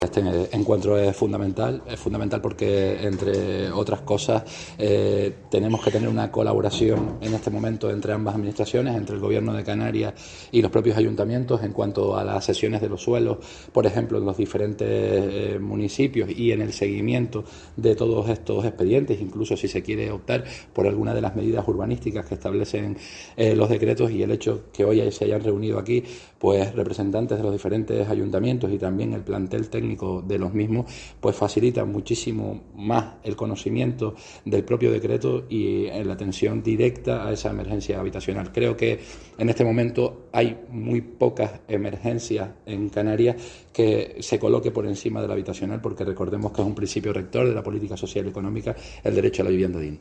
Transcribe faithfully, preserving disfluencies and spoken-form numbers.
Este encuentro es fundamental, es fundamental porque, entre otras cosas, eh, tenemos que tener una colaboración en este momento entre ambas administraciones, entre el Gobierno de Canarias y los propios ayuntamientos en cuanto a las cesiones de los suelos, por ejemplo, en los diferentes eh, municipios y en el seguimiento de todos estos expedientes, incluso si se quiere optar por alguna de las medidas urbanísticas que establecen eh, los decretos, y el hecho que hoy se hayan reunido aquí pues representantes de los diferentes ayuntamientos y también el plantel técnico de los mismos, pues facilita muchísimo más el conocimiento del propio decreto y la atención directa a esa emergencia habitacional. Creo que en este momento hay muy pocas emergencias en Canarias que se coloque por encima de la habitacional, porque recordemos que es un principio rector de la política social y económica el derecho a la vivienda digna.